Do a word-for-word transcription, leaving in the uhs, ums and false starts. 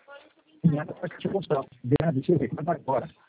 Em nada para te mostrar. Grande, deixa eu ver, vai agora.